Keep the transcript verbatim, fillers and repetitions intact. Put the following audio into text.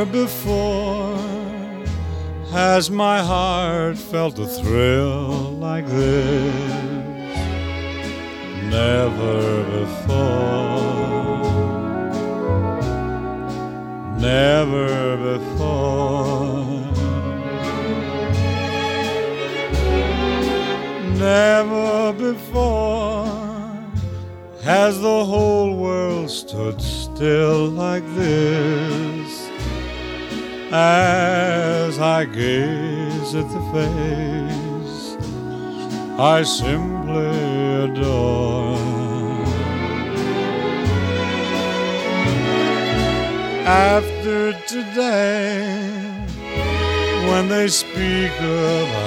before has my heart felt a thrill like this. Never before, never before, never before has the whole world stood still like this. As I gaze at the face I simply adore, after today, when they speak of